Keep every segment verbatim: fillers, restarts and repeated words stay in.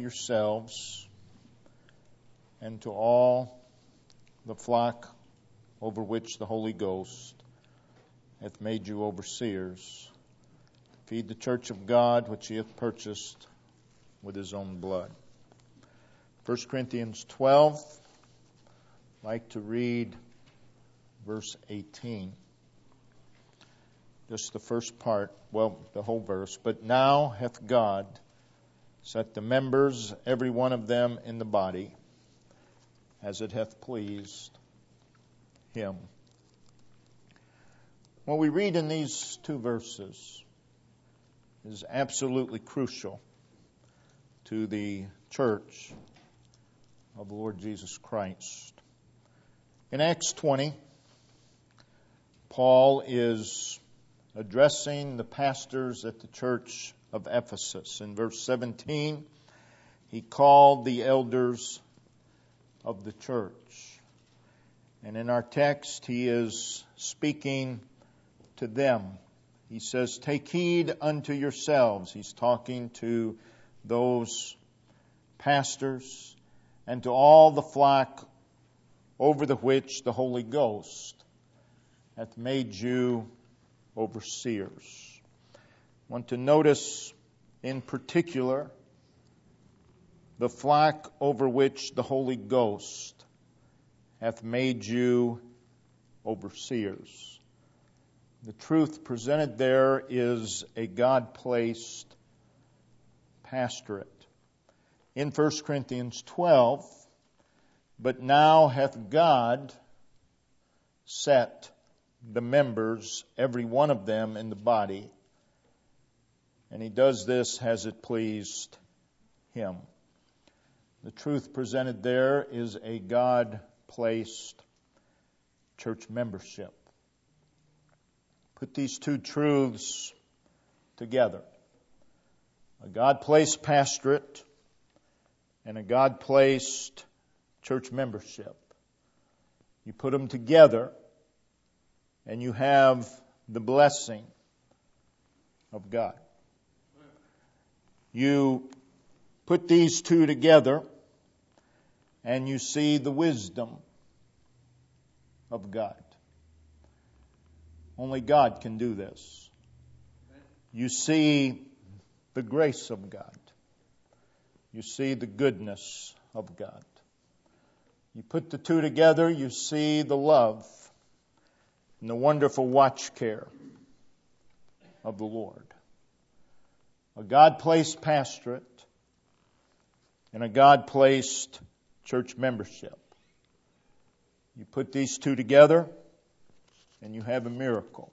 yourselves and to all the flock over which the Holy Ghost hath made you overseers, to feed the church of God which he hath purchased with his own blood. First Corinthians twelve, I'd like to read verse eighteen. Just the first part, well, the whole verse. But now hath God set the members, every one of them, in the body, as it hath pleased him. What we read in these two verses is absolutely crucial to the church of the Lord Jesus Christ. In Acts twenty, Paul is addressing the pastors at the church of Ephesus. In verse seventeen, he called the elders of the church. And in our text, he is speaking to them. He says, "Take heed unto yourselves." He's talking to those pastors and to all the flock over the which the Holy Ghost hath made you overseers. I want to notice in particular the flock over which the Holy Ghost hath made you overseers. The truth presented there is a God-placed pastorate. In First Corinthians twelve, but now hath God set the members, every one of them, in the body, and he does this as it pleased him. The truth presented there is a God-placed church membership. Put these two truths together. A God-placed pastorate and a God-placed church membership. You put them together and you have the blessing of God. You put these two together and you see the wisdom of God. Only God can do this. You see the grace of God. You see the goodness of God. You put the two together, you see the love and the wonderful watch care of the Lord. A God-placed pastorate and a God-placed church membership. You put these two together and you have a miracle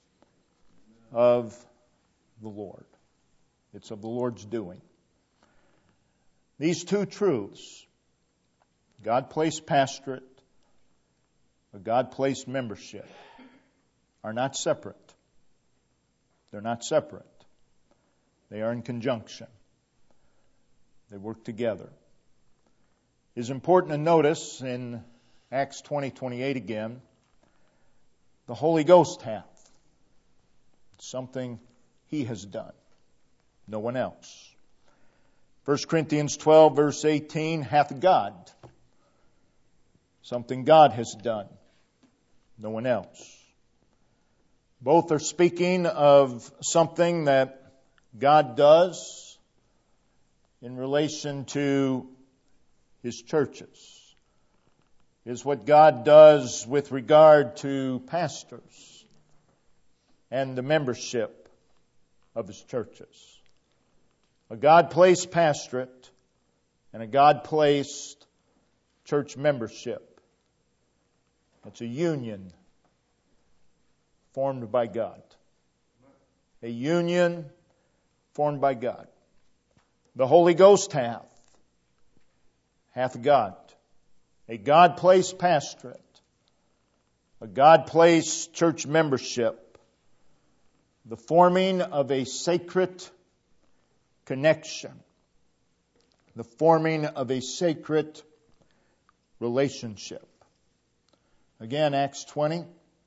of the Lord. It's of the Lord's doing. These two truths, God-placed pastorate, a God-placed membership, are not separate. They're not separate. They are in conjunction. They work together. It is important to notice in Acts twenty twenty-eight again, the Holy Ghost hath. It's something he has done. No one else. First Corinthians twelve verse eighteen, hath God. Something God has done. No one else. Both are speaking of something that God does in relation to his churches. Is what God does with regard to pastors and the membership of his churches. A God-placed pastorate and a God-placed church membership. It's a union formed by God. A union formed by God. The Holy Ghost hath, hath God. A God-placed pastorate. A God-placed church membership. The forming of a sacred connection. The forming of a sacred relationship. Again, Acts twenty.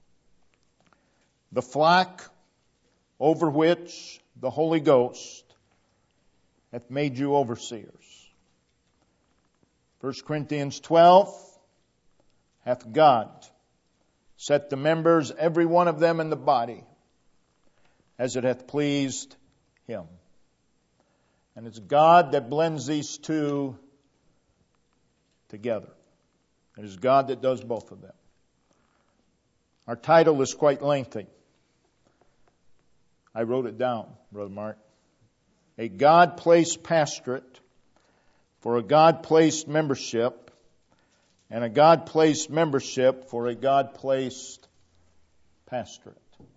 The flock over which the Holy Ghost hath made you overseers. First Corinthians twelve, hath God set the members, every one of them in the body, as it hath pleased Him. And it's God that blends these two together. It is God that does both of them. Our title is quite lengthy. I wrote it down, Brother Mark. A God-placed pastorate for a God-placed membership, and a God-placed membership for a God-placed pastorate.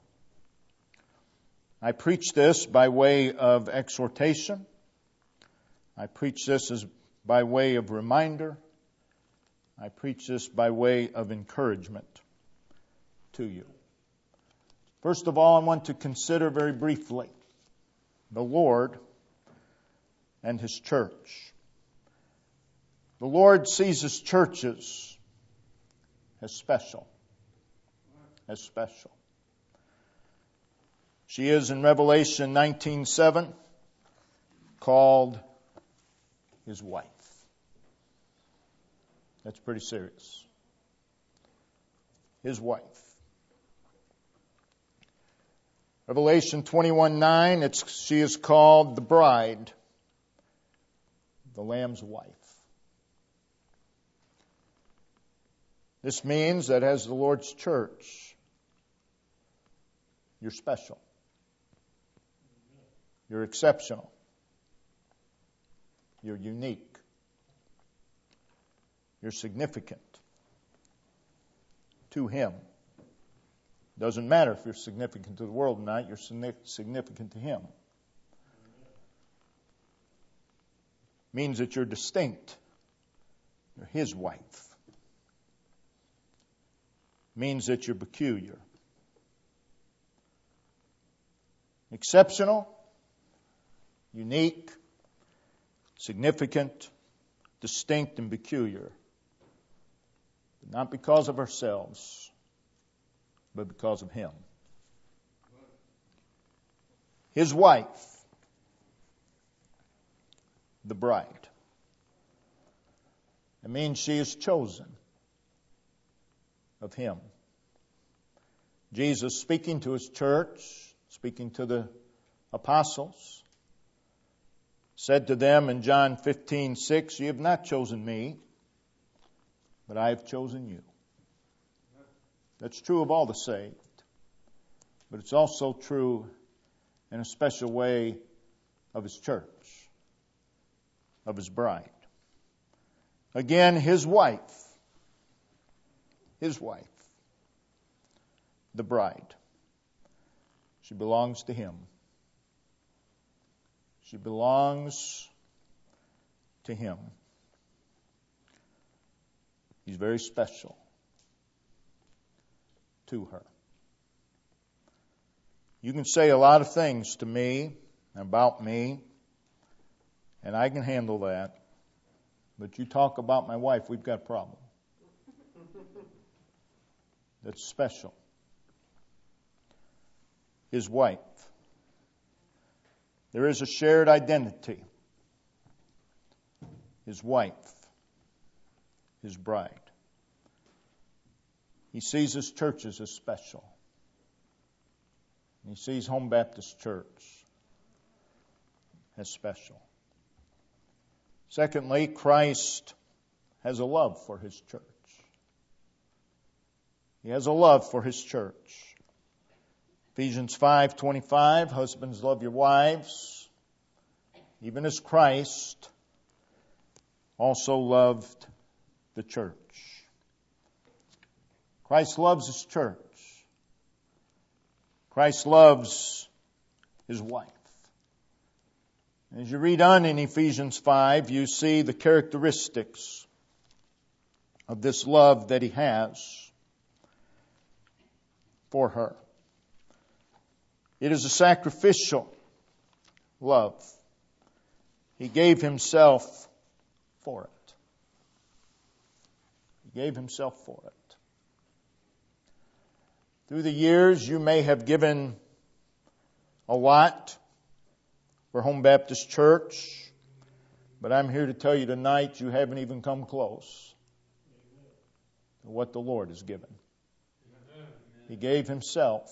I preach this by way of exhortation. I preach this as by way of reminder. I preach this by way of encouragement to you. First of all, I want to consider very briefly the Lord and His church. The Lord sees His churches as special. As special. She is in Revelation nineteen seven called His wife. That's pretty serious. His wife. Revelation twenty-one nine, it's, she is called the bride, the Lamb's wife. This means that as the Lord's church, you're special. You're exceptional. You're unique. You're significant to Him. Doesn't matter if you're significant to the world or not, you're significant to Him. Means that you're distinct. You're His wife. Means that you're peculiar. Exceptional, unique, significant, distinct, and peculiar. But not because of ourselves, but because of Him. His wife, the bride. It means she is chosen of Him. Jesus, speaking to His church, speaking to the apostles, said to them in John fifteen six, "You have not chosen me, but I have chosen you." That's true of all the saved. But it's also true in a special way of His church, of His bride. Again, His wife. His wife. The bride. She belongs to Him. She belongs to Him. He's very special to her. You can say a lot of things to me, about me, and I can handle that. But you talk about my wife, we've got a problem. That's special. His wife. There is a shared identity. His wife. His bride. He sees His churches as special. He sees Home Baptist Church as special. Secondly, Christ has a love for His church. He has a love for His church. Ephesians five twenty-five, husbands, love your wives, even as Christ also loved the church. Christ loves His church. Christ loves His wife. As you read on in Ephesians five, you see the characteristics of this love that He has for her. It is a sacrificial love. He gave Himself for it. He gave Himself for it. Through the years, you may have given a lot for Home Baptist Church, But I'm here to tell you tonight you haven't even come close to what the Lord has given. He gave Himself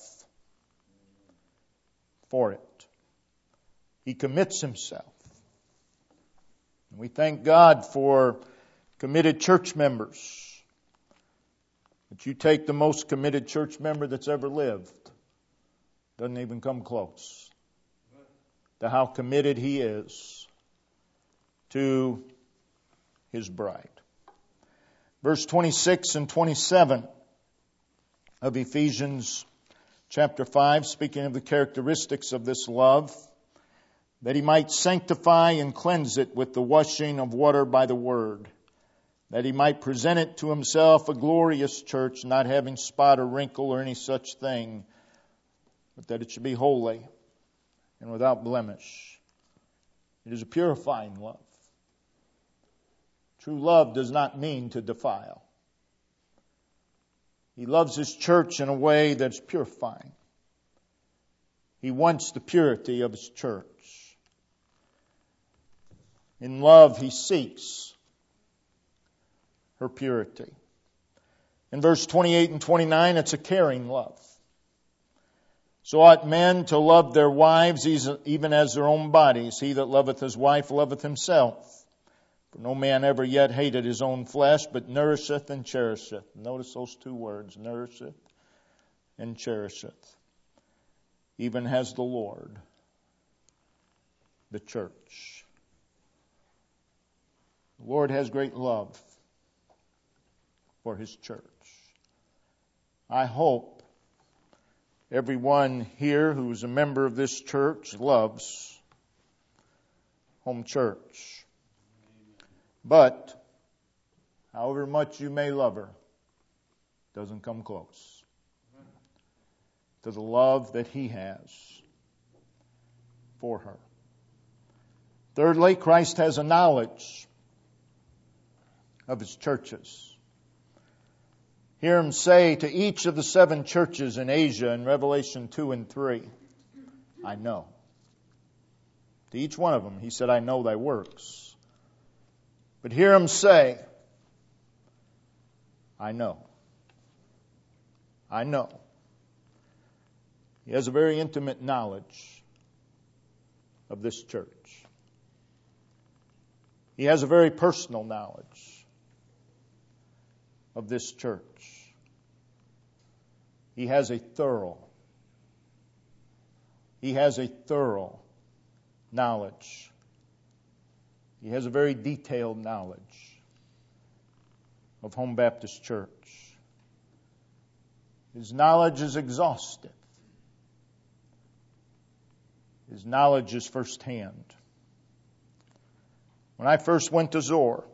for it. He commits Himself. And we thank God for committed church members. But you take the most committed church member that's ever lived, doesn't even come close to how committed he is to his bride. Verse twenty-six and twenty-seven of Ephesians chapter five, speaking of the characteristics of this love, that He might sanctify and cleanse it with the washing of water by the word, that He might present it to Himself a glorious church, not having spot or wrinkle or any such thing, but that it should be holy and without blemish. It is a purifying love. True love does not mean to defile. He loves His church in a way that's purifying. He wants the purity of His church. In love, He seeks her purity. In verse twenty-eight and twenty-nine, it's a caring love. So ought men to love their wives even as their own bodies. He that loveth his wife loveth himself. For no man ever yet hated his own flesh, but nourisheth and cherisheth. Notice those two words, nourisheth and cherisheth. Even as the Lord, the church. The Lord has great love for His church. I hope everyone here who's a member of this church loves home church. But, however much you may love her, doesn't come close to the love that He has for her. Thirdly, Christ has a knowledge of His churches. Hear Him say to each of the seven churches in Asia in Revelation two and three, I know. To each one of them, He said, I know thy works. But hear Him say, I know. I know. He has a very intimate knowledge of this church. He has a very personal knowledge of this church. He has a thorough, He has a thorough knowledge. He has a very detailed knowledge of Home Baptist Church. His knowledge is exhaustive. His knowledge is firsthand. When I first went to Zoar,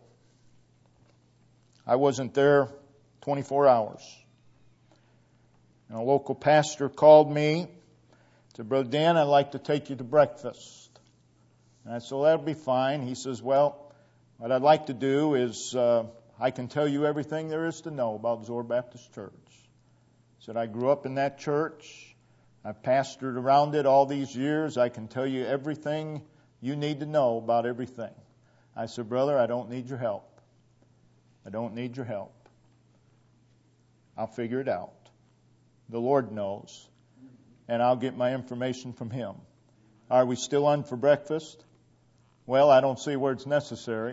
I wasn't there twenty-four hours. And a local pastor called me, said, Brother Dan, I'd like to take you to breakfast. And I said, well, that'll be fine. He says, well, what I'd like to do is uh, I can tell you everything there is to know about Zoar Baptist Church. He said, I grew up in that church. I pastored around it all these years. I can tell you everything you need to know about everything. I said, brother, I don't need your help. I don't need your help. I'll figure it out. The Lord knows. And I'll get my information from Him. Are we still on for breakfast? Well, I don't see where it's necessary.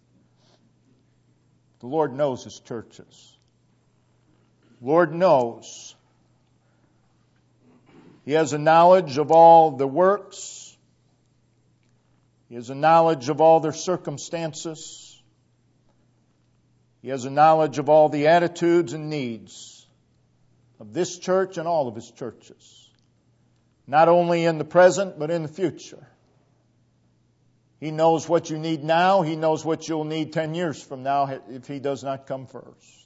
The Lord knows His churches. The Lord knows. He has a knowledge of all the works. He has a knowledge of all their circumstances. He has a knowledge of all the attitudes and needs of this church and all of His churches. Not only in the present, but in the future. He knows what you need now. He knows what you'll need ten years from now if He does not come first.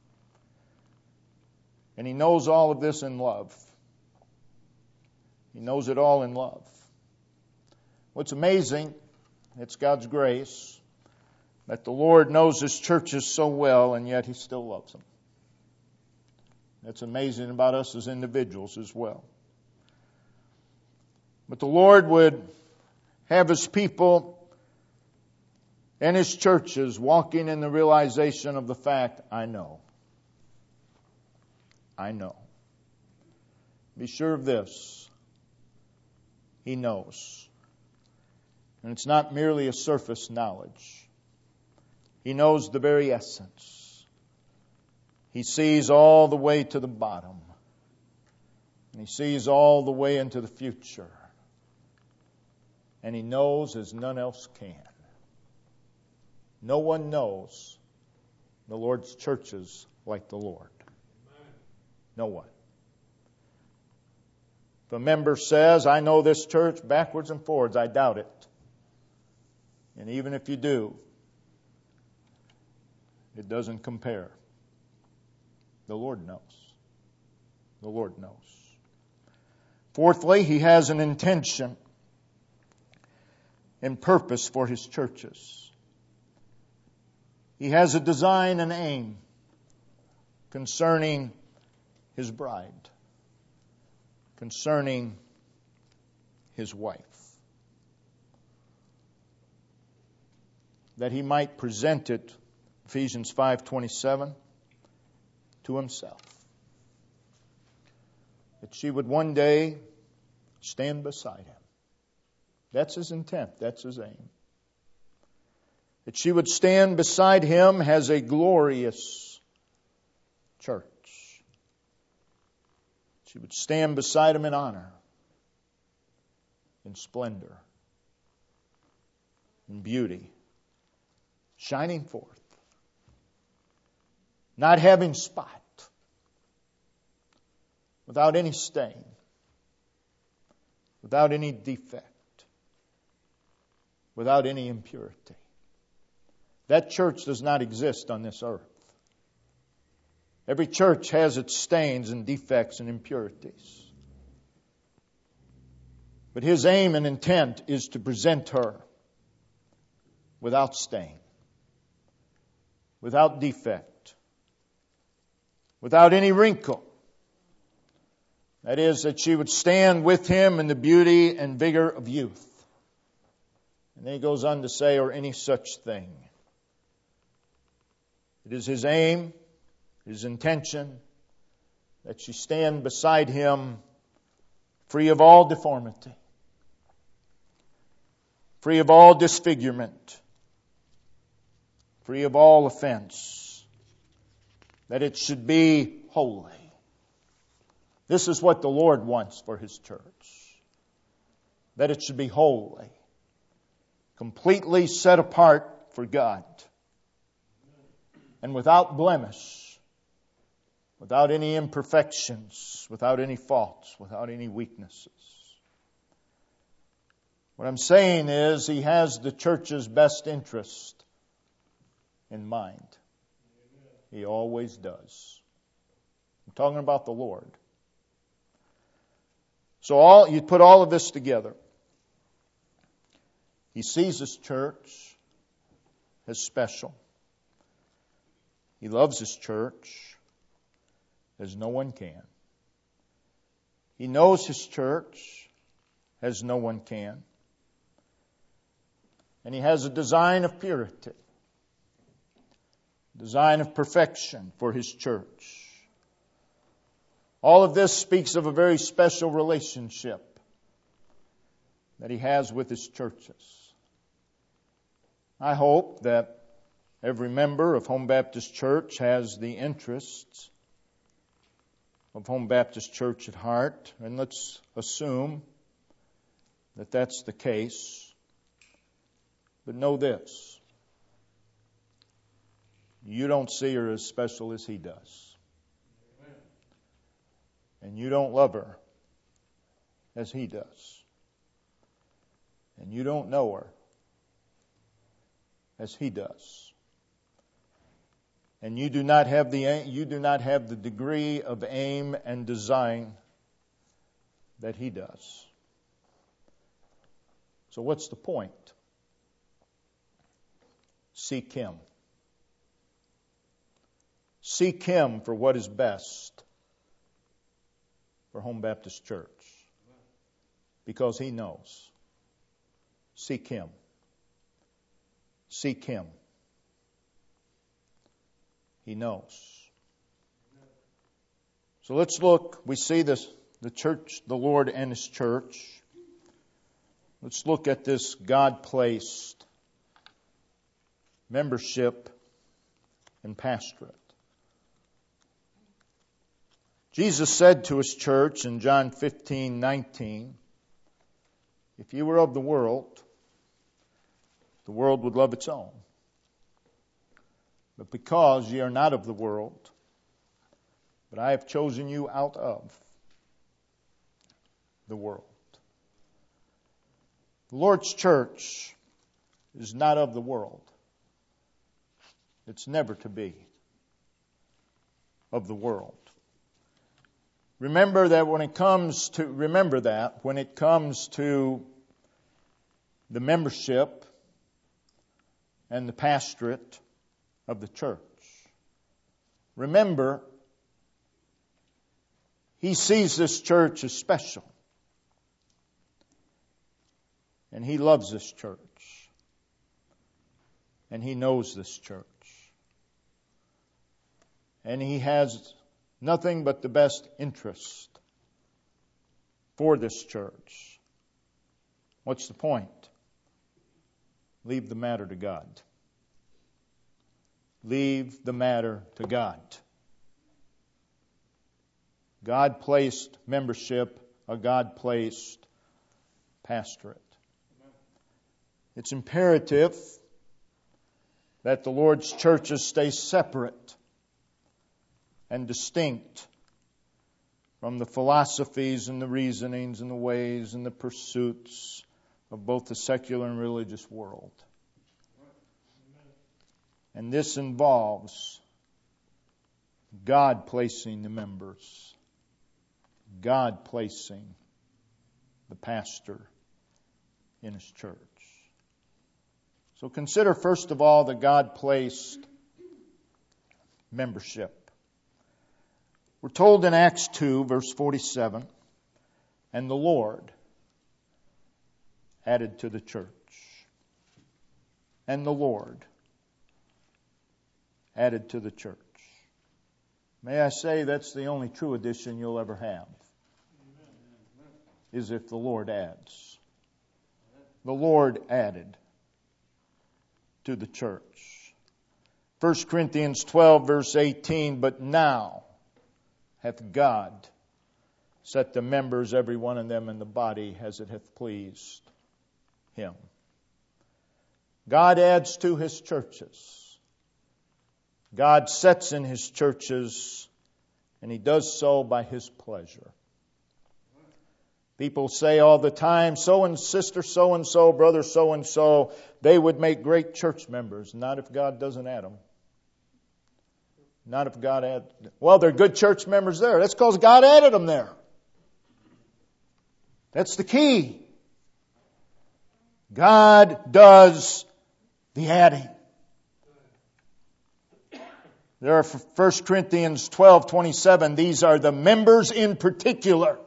And He knows all of this in love. He knows it all in love. What's amazing, it's God's grace, that the Lord knows His churches so well, and yet He still loves them. That's amazing about us as individuals as well. But the Lord would have His people and his churches walking in the realization of the fact, I know. I know. Be sure of this. He knows. And it's not merely a surface knowledge. He knows the very essence. He sees all the way to the bottom. And he sees all the way into the future. And he knows as none else can. No one knows the Lord's churches like the Lord. No one. If a member says, I know this church backwards and forwards, I doubt it. And even if you do, it doesn't compare. The Lord knows. The Lord knows. Fourthly, He has an intention and purpose for His churches. He has a design and aim concerning His bride, concerning His wife, that He might present it, Ephesians five twenty-seven, to Himself. That she would one day stand beside Him. That's His intent. That's His aim. That she would stand beside Him as a glorious church. She would stand beside Him in honor, in splendor, in beauty, shining forth, not having spot, without any stain, without any defect, without any impurity. That church does not exist on this earth. Every church has its stains and defects and impurities. But His aim and intent is to present her without stain, without defect, without any wrinkle. That is, that she would stand with Him in the beauty and vigor of youth. And then He goes on to say, or any such thing. It is His aim, His intention, that she stand beside Him free of all deformity, free of all disfigurement, free of all offense, that it should be holy. This is what the Lord wants for His church, that it should be holy, completely set apart for God, and without blemish, without any imperfections, without any faults, without any weaknesses. What I'm saying is He has the church's best interest in mind. He always does. I'm talking about the Lord. So all you put all of this together. He sees His church as special. He loves His church as no one can. He knows His church as no one can. And He has a design of purity, design of perfection for His church. All of this speaks of a very special relationship that He has with His churches. I hope that every member of Home Baptist Church has the interests of Home Baptist Church at heart. And let's assume that that's the case. But know this. You don't see her as special as He does. And you don't love her as He does. And you don't know her as He does. And you do not have the you do not have the degree of aim and design that He does. So what's the point? Seek Him. Seek Him for what is best for Home Baptist Church, because He knows. Seek Him. Seek Him. He knows. So let's look. We see this, the church, the Lord and His church. Let's look at this God-placed membership and pastorate. Jesus said to His church in John fifteen nineteen, if you were of the world, the world would love its own. But because ye are not of the world, but I have chosen you out of the world. The Lord's church is not of the world. It's never to be of the world. Remember that when it comes to, remember that when it comes to the membership and the pastorate of the church. Remember, He sees this church as special. And He loves this church. And He knows this church. And He has nothing but the best interest for this church. What's the point? Leave the matter to God. Leave the matter to God. God-placed membership, a God-placed pastorate. It's imperative that the Lord's churches stay separate and distinct from the philosophies and the reasonings and the ways and the pursuits of both the secular and religious world. And this involves God placing the members, God placing the pastor in His church. So consider first of all the God-placed membership. We're told in Acts two, verse forty-seven, and the Lord added to the church. And the Lord added to the church. May I say that's the only true addition you'll ever have, is if the Lord adds. The Lord added to the church. First Corinthians twelve, verse eighteen, but now hath God set the members, every one of them in the body, as it hath pleased Him. God adds to His churches. God sets in His churches, and He does so by His pleasure. People say all the time, so and sister so-and-so, brother so-and-so, they would make great church members. Not if God doesn't add them. Not if God add. Well, they're good church members there. That's because God added them there. That's the key. God does the adding. There are First Corinthians twelve twenty-seven. These are the members in particular.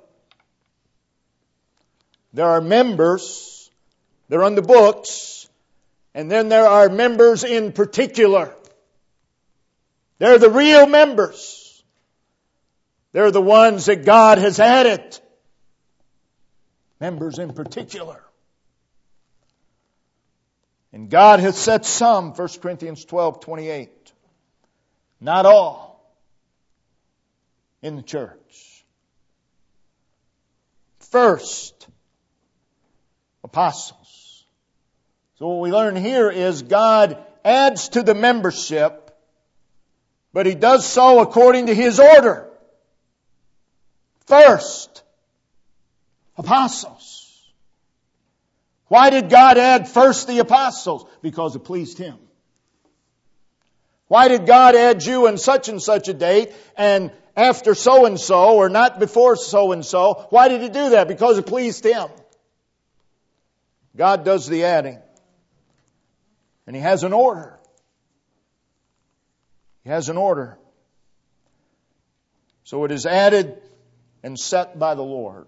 There are members. They're on the books. And then there are members in particular. They're the real members. They're the ones that God has added. Members in particular. And God has set some, First Corinthians twelve twenty-eight. Not all in the church. First, apostles. So what we learn here is God adds to the membership, but He does so according to His order. First, apostles. Why did God add first the apostles? Because it pleased Him. Why did God add you in such and such a date and after so-and-so or not before so-and-so? Why did He do that? Because it pleased Him. God does the adding. And He has an order. He has an order. So it is added and set by the Lord.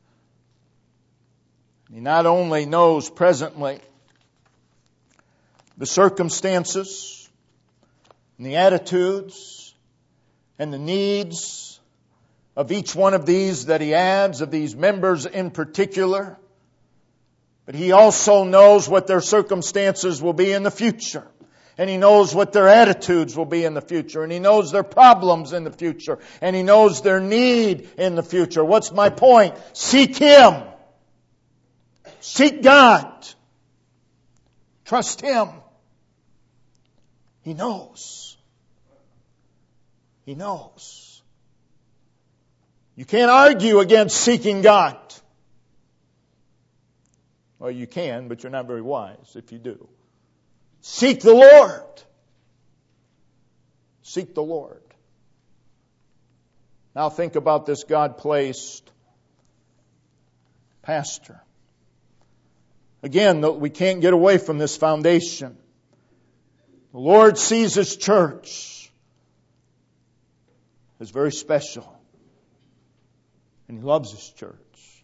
He not only knows presently the circumstances and the attitudes and the needs of each one of these that He adds, of these members in particular. But He also knows what their circumstances will be in the future. And He knows what their attitudes will be in the future. And He knows their problems in the future. And He knows their need in the future. What's my point? Seek Him. Seek God. Trust Him. He knows. He knows. You can't argue against seeking God. Well, you can, but you're not very wise if you do. Seek the Lord. Seek the Lord. Now think about this God-placed pastor. Again, we can't get away from this foundation. The Lord sees His church as very special. And He loves His church.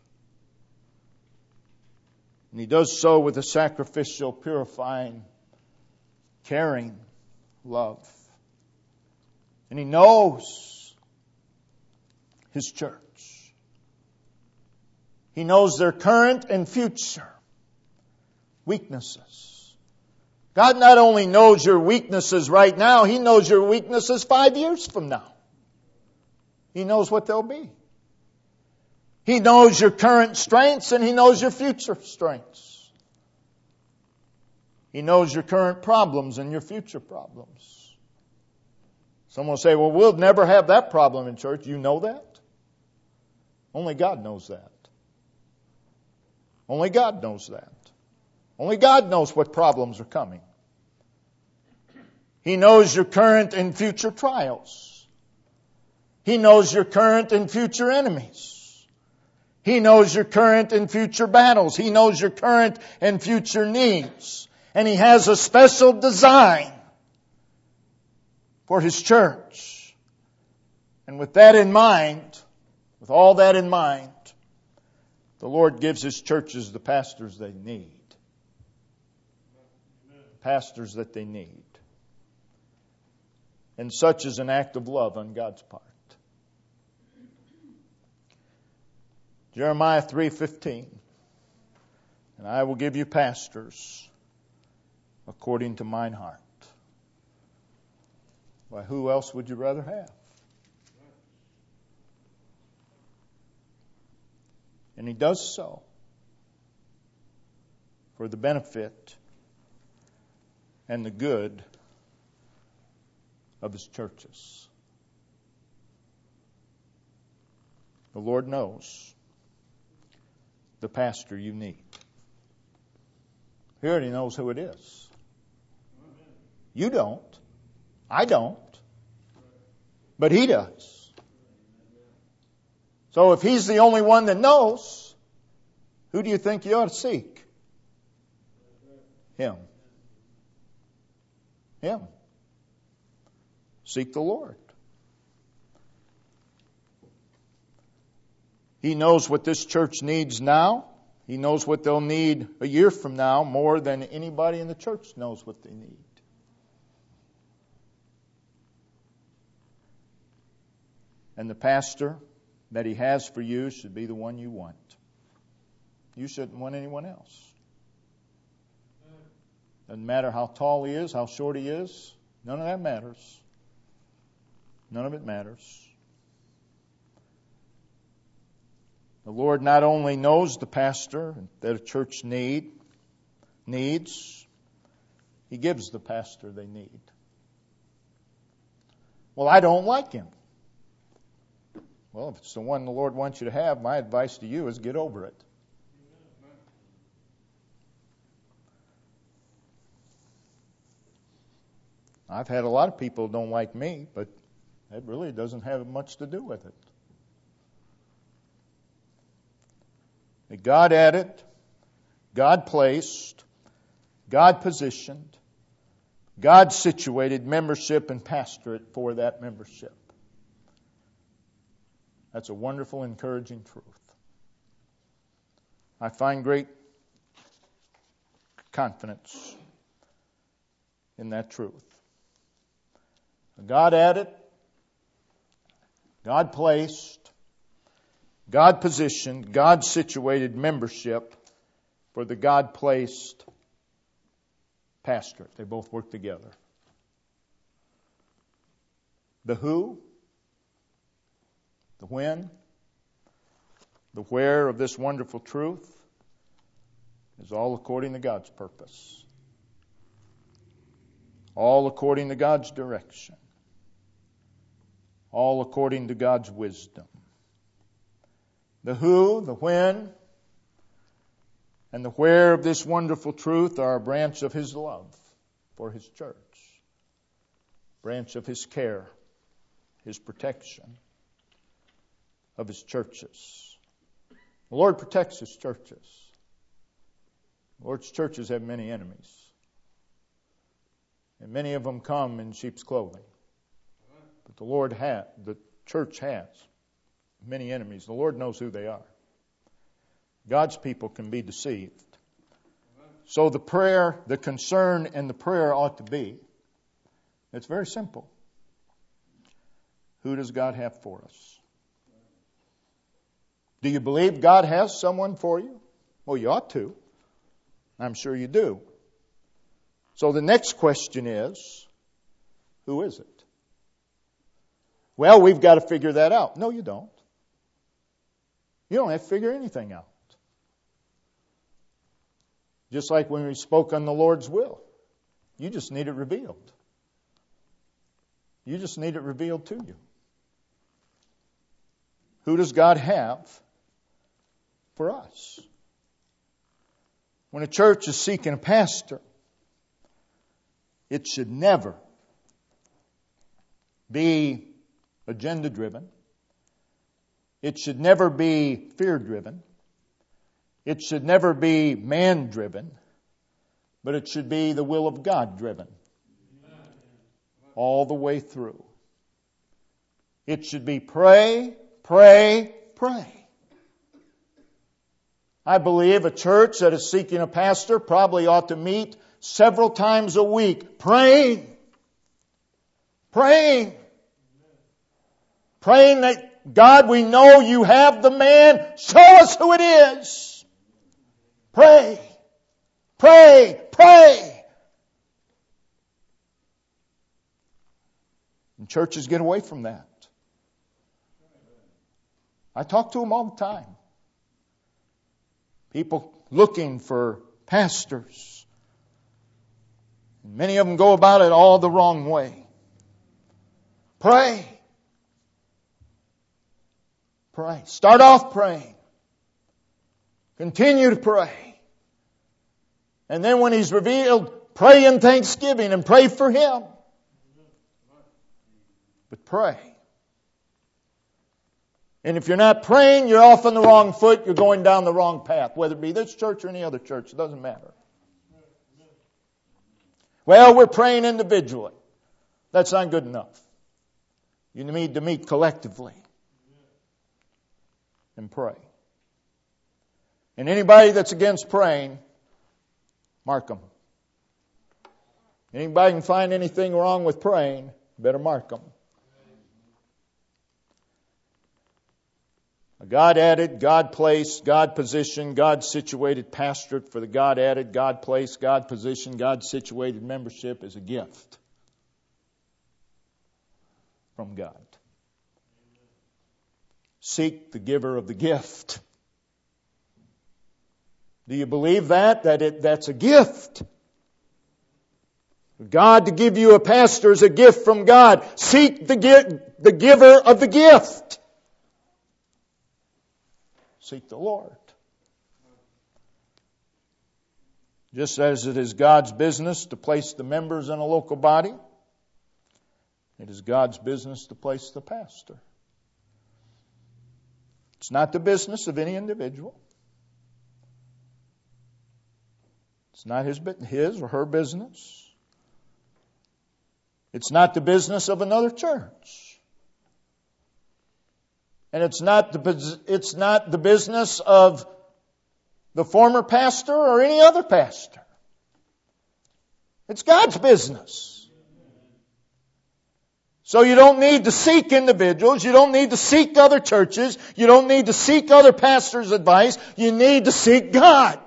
And He does so with a sacrificial, purifying, caring love. And He knows His church. He knows their current and future weaknesses. God not only knows your weaknesses right now, He knows your weaknesses five years from now. He knows what they'll be. He knows your current strengths and He knows your future strengths. He knows your current problems and your future problems. Someone will say, well, we'll never have that problem in church. You know that? Only God knows that. Only God knows that. Only God knows what problems are coming. He knows your current and future trials. He knows your current and future enemies. He knows your current and future battles. He knows your current and future needs. And He has a special design for His church. And with that in mind, with all that in mind, the Lord gives His churches the pastors they need. The pastors that they need. And such is an act of love on God's part. Jeremiah three fifteen. And I will give you pastors according to mine heart. Why, who else would you rather have? And He does so for the benefit and the good of His churches. The Lord knows the pastor you need. He already knows who it is. You don't. I don't. But He does. So if He's the only one that knows, who do you think you ought to seek? Him. Him. Seek the Lord. He knows what this church needs now. He knows what they'll need a year from now more than anybody in the church knows what they need. And the pastor that He has for you should be the one you want. You shouldn't want anyone else. Doesn't matter how tall he is, how short he is. None of that matters. None of it matters. The Lord not only knows the pastor that a church need needs, He gives the pastor they need. Well, I don't like him. Well, if it's the one the Lord wants you to have, my advice to you is get over it. I've had a lot of people who don't like me, but that really doesn't have much to do with it. God added, God placed, God positioned, God situated membership and pastorate for that membership. That's a wonderful, encouraging truth. I find great confidence in that truth. God added, God placed, God positioned, God situated membership for the God placed pastorate. They both work together. The who, the when, the where of this wonderful truth is all according to God's purpose. All according to God's direction. All according to God's wisdom. The who, the when, and the where of this wonderful truth are a branch of His love for His church. Branch of His care, His protection of His churches. The Lord protects His churches. The Lord's churches have many enemies. And many of them come in sheep's clothing. But the Lord has, the church has many enemies. The Lord knows who they are. God's people can be deceived. So the prayer, the concern and the prayer ought to be, it's very simple. Who does God have for us? Do you believe God has someone for you? Well, you ought to. I'm sure you do. So the next question is, who is it? Well, we've got to figure that out. No, you don't. You don't have to figure anything out. Just like when we spoke on the Lord's will. You just need it revealed. You just need it revealed to you. Who does God have for us? When a church is seeking a pastor, it should never be agenda-driven. It should never be fear-driven. It should never be man-driven. But it should be the will of God-driven. All the way through. It should be pray, pray, pray. I believe a church that is seeking a pastor probably ought to meet several times a week praying. Praying. Praying that, God, we know you have the man. Show us who it is. Pray. Pray. Pray. And churches get away from that. I talk to them all the time. People looking for pastors. Many of them go about it all the wrong way. Pray. Pray. Start off praying. Continue to pray. And then when He's revealed, pray in thanksgiving and pray for Him. But pray. And if you're not praying, you're off on the wrong foot. You're going down the wrong path. Whether it be this church or any other church, it doesn't matter. Well, we're praying individually. That's not good enough. You need to meet collectively and pray. And anybody that's against praying, mark them. Anybody can find anything wrong with praying, better mark them. God added, God placed, God positioned, God situated pastorate for the God added, God placed, God positioned, God situated membership is a gift from God. Seek the giver of the gift. Do you believe that? That it, that's a gift. God to give you a pastor is a gift from God. Seek the, the giver of the gift. Seek the Lord. Just as it is God's business to place the members in a local body, it is God's business to place the pastor. It's not the business of any individual. It's not his, his or her business. It's not the business of another church. And it's not the, it's not the business of the former pastor or any other pastor. It's God's business. So you don't need to seek individuals. You don't need to seek other churches. You don't need to seek other pastors' advice. You need to seek God.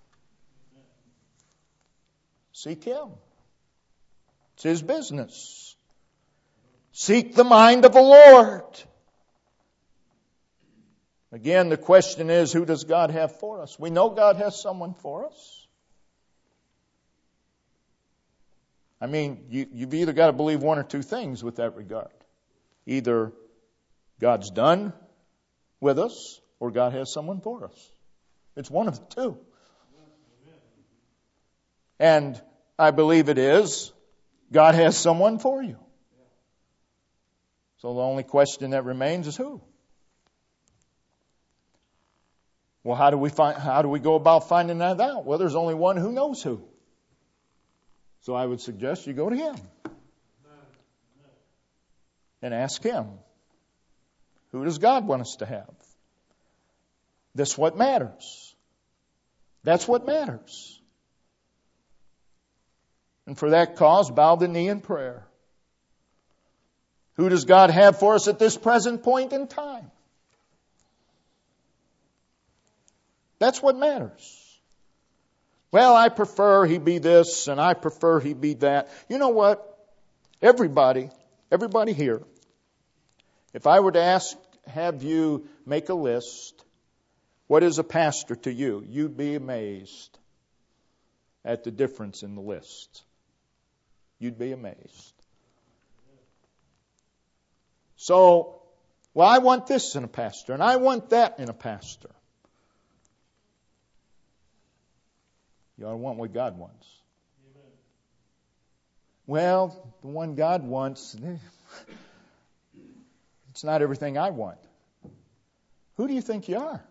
Seek Him. It's His business. Seek the mind of the Lord. Again, the question is, who does God have for us? We know God has someone for us. I mean, you, you've either got to believe one or two things with that regard. Either God's done with us, or God has someone for us. It's one of the two. And I believe it is, God has someone for you. So the only question that remains is who? Well, how do we find, how do we go about finding that out? Well, there's only one who knows who. So I would suggest you go to Him and ask Him, who does God want us to have? That's what matters. That's what matters. And for that cause, bow the knee in prayer. Who does God have for us at this present point in time? That's what matters. Well, I prefer he be this and I prefer he be that. You know what? Everybody, everybody here, if I were to ask, have you make a list, what is a pastor to you? You'd be amazed at the difference in the list. You'd be amazed. So, well, I want this in a pastor and I want that in a pastor. You ought to want what God wants. Amen. Well, the one God wants, it's not everything I want. Who do you think you are?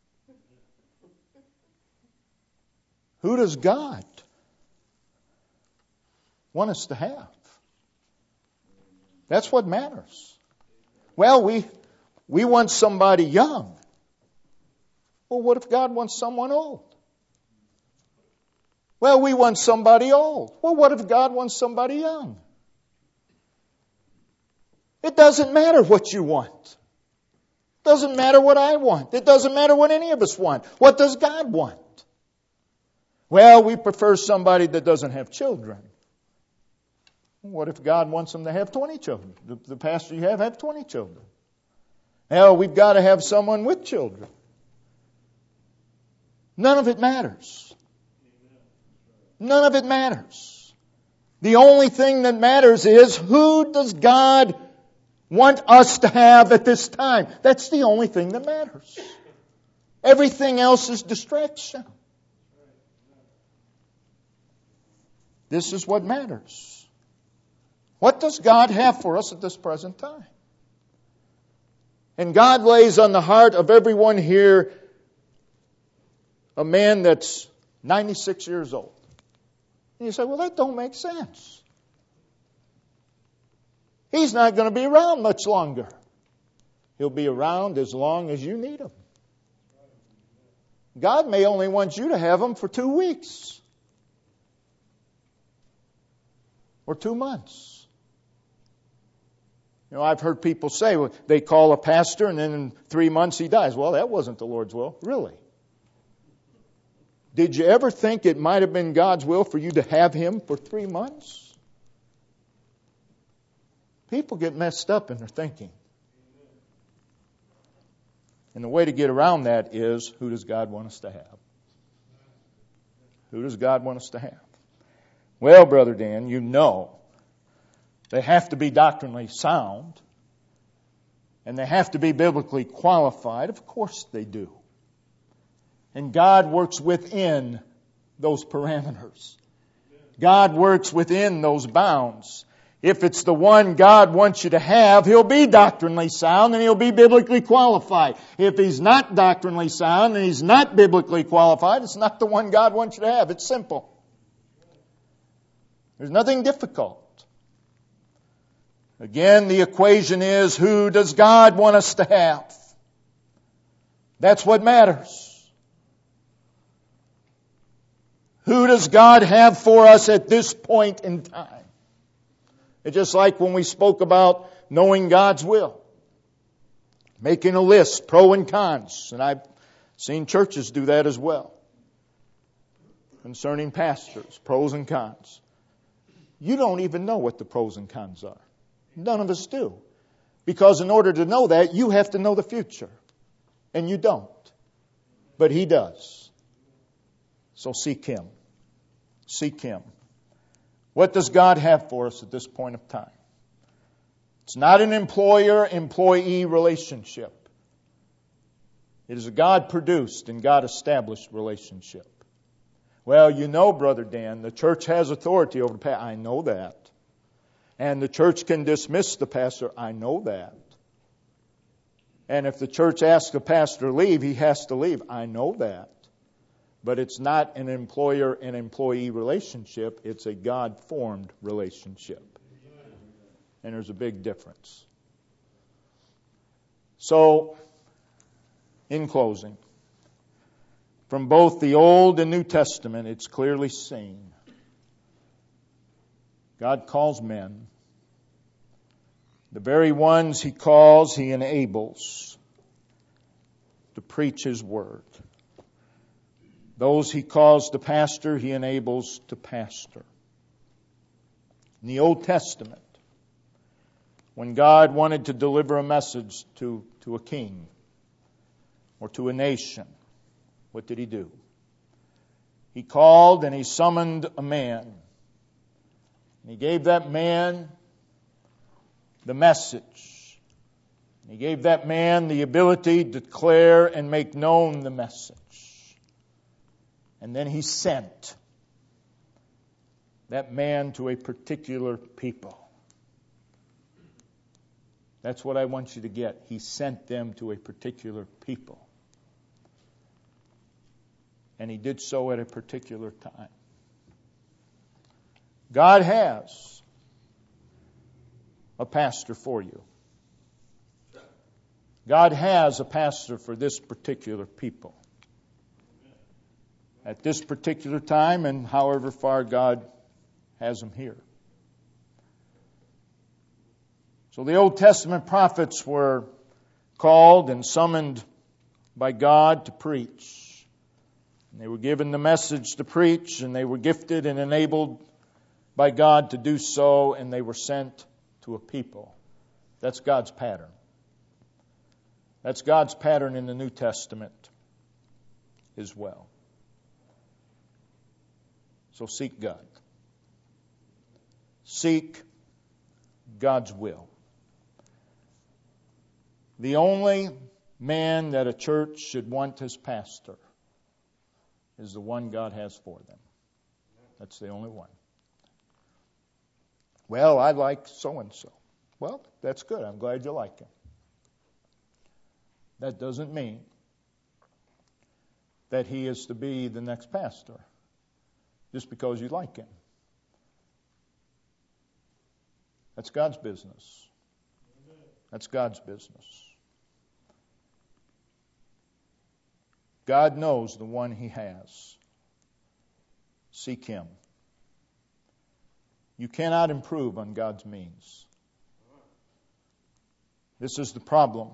Who does God want us to have? That's what matters. Well, we we want somebody young. Well, what if God wants someone old? Well, we want somebody old. Well, what if God wants somebody young? It doesn't matter what you want. It doesn't matter what I want. It doesn't matter what any of us want. What does God want? Well, we prefer somebody that doesn't have children. What if God wants them to have twenty children? The, the pastor you have have twenty children. Well, we've got to have someone with children. None of it matters. None of it matters. The only thing that matters is, who does God want us to have at this time? That's the only thing that matters. Everything else is distraction. This is what matters. What does God have for us at this present time? And God lays on the heart of everyone here a man that's ninety-six years old. And you say, well, that don't make sense. He's not going to be around much longer. He'll be around as long as you need him. God may only want you to have him for two weeks. Or two months. You know, I've heard people say, well, they call a pastor and then in three months he dies. Well, that wasn't the Lord's will. Really? Did you ever think it might have been God's will for you to have him for three months? People get messed up in their thinking. And the way to get around that is, who does God want us to have? Who does God want us to have? Well, Brother Dan, you know they have to be doctrinally sound and they have to be biblically qualified. Of course they do. And God works within those parameters. God works within those bounds. If it's the one God wants you to have, he'll be doctrinally sound and he'll be biblically qualified. If he's not doctrinally sound and he's not biblically qualified, it's not the one God wants you to have. It's simple. There's nothing difficult. Again, the equation is, who does God want us to have? That's what matters. Who does God have for us at this point in time? It's just like when we spoke about knowing God's will. Making a list, pro and cons. And I've seen churches do that as well. Concerning pastors, pros and cons. You don't even know what the pros and cons are. None of us do. Because in order to know that, you have to know the future. And you don't. But He does. So seek Him. Seek Him. What does God have for us at this point of time? It's not an employer-employee relationship. It is a God-produced and God-established relationship. Well, you know, Brother Dan, the church has authority over the pastor. I know that. And the church can dismiss the pastor. I know that. And if the church asks the pastor to leave, he has to leave. I know that. But it's not an employer and employee relationship. It's a God-formed relationship. And there's a big difference. So, in closing, from both the Old and New Testament, it's clearly seen. God calls men. The very ones He calls, He enables to preach His word. Those He calls to pastor, He enables to pastor. In the Old Testament, when God wanted to deliver a message to, to a king or to a nation, what did He do? He called and He summoned a man. And He gave that man the message. And He gave that man the ability to declare and make known the message. And then He sent that man to a particular people. That's what I want you to get. He sent them to a particular people. And He did so at a particular time. God has a pastor for you. God has a pastor for this particular people. At this particular time and however far God has them here. So the Old Testament prophets were called and summoned by God to preach. And they were given the message to preach, and they were gifted and enabled by God to do so, and they were sent to a people. That's God's pattern. That's God's pattern in the New Testament as well. So seek God. Seek God's will. The only man that a church should want as pastor is the one God has for them. That's the only one. Well, I like so-and-so. Well, that's good. I'm glad you like him. That doesn't mean that he is to be the next pastor just because you like him. That's God's business. That's God's business. God knows the one He has. Seek Him. You cannot improve on God's means. This is the problem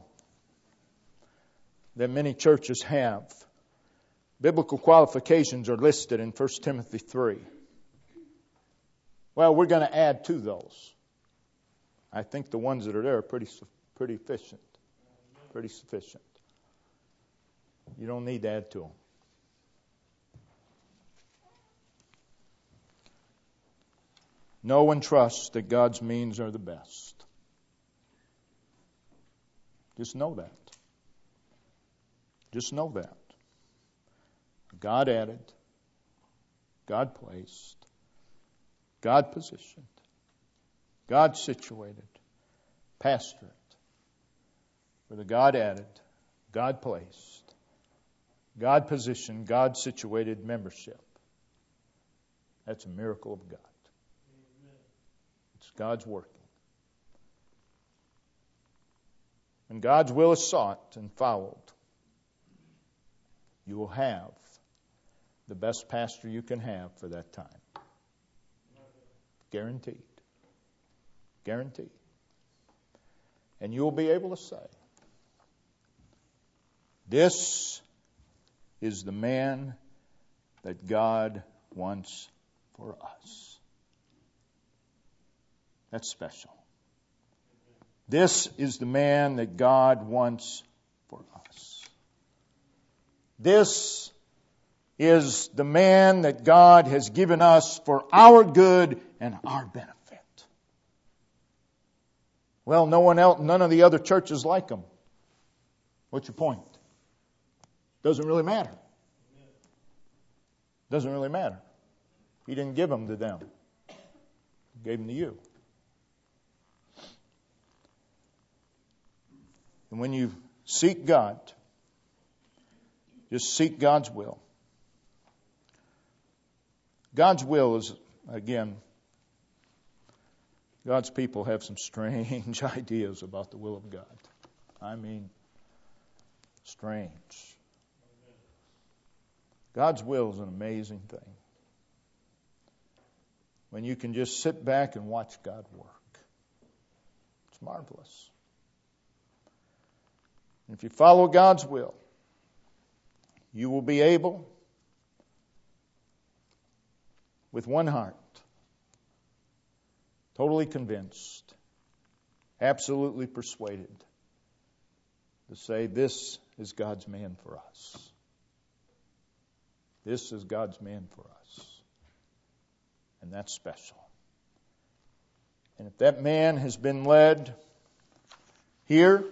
that many churches have. Biblical qualifications are listed in First Timothy three. Well, we're going to add to those. I think the ones that are there are pretty, pretty efficient, pretty sufficient. You don't need to add to them. Know and trust that God's means are the best. Just know that. Just know that. God added, God placed, God positioned, God situated, pastorate. For the God added, God placed, God positioned, God situated membership. That's a miracle of God. It's God's working. When God's will is sought and followed, you will have the best pastor you can have for that time. Guaranteed. Guaranteed. And you'll be able to say, this is the man that God wants for us. That's special. This is the man that God wants for us. This is the man that God has given us for our good and our benefit. Well, no one else, none of the other churches like him. What's your point? Doesn't really matter. Doesn't really matter. He didn't give them to them. He gave them to you. And when you seek God, just seek God's will. God's will is, again, God's people have some strange ideas about the will of God. I mean, strange. God's will is an amazing thing. When you can just sit back and watch God work. It's marvelous. And if you follow God's will, you will be able, with one heart, totally convinced, absolutely persuaded, to say, this is God's man for us. This is God's man for us. And that's special. And if that man has been led here,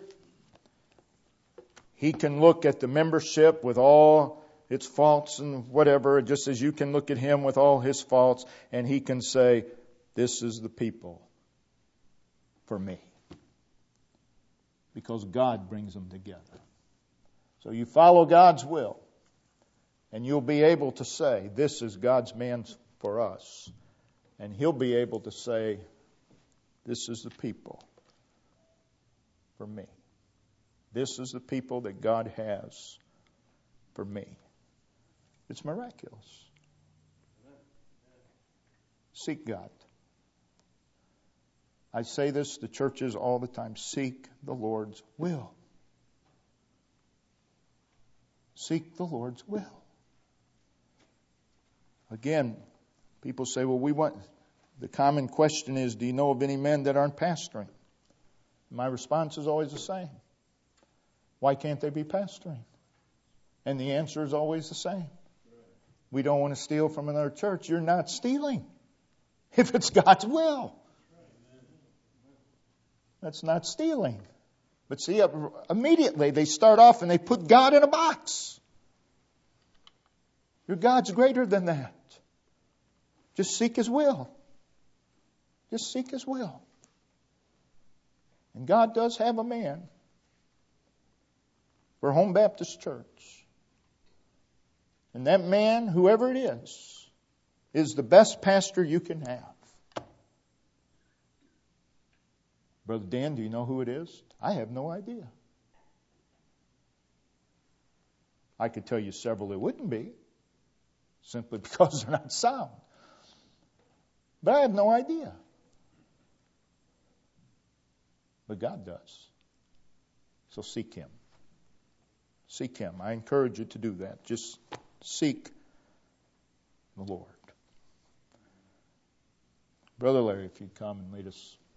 he can look at the membership with all its faults and whatever, just as you can look at him with all his faults, and he can say, this is the people for me. Because God brings them together. So you follow God's will, and you'll be able to say, this is God's man for us. And he'll be able to say, this is the people for me. This is the people that God has for me. It's miraculous. Seek God. I say this to churches all the time. Seek the Lord's will. Seek the Lord's will. Again, people say, well, we want, the common question is, do you know of any men that aren't pastoring? My response is always the same. Why can't they be pastoring? And the answer is always the same. We don't want to steal from another church. You're not stealing if it's God's will. That's not stealing. But see, immediately they start off and they put God in a box. Your God's greater than that. Just seek His will. Just seek His will. And God does have a man for Home Baptist Church. And that man, whoever it is, is the best pastor you can have. Brother Dan, do you know who it is? I have no idea. I could tell you several it wouldn't be, simply because they're not sound. But I have no idea. But God does. So seek Him. Seek Him. I encourage you to do that. Just seek the Lord. Brother Larry, if you'd come and lead us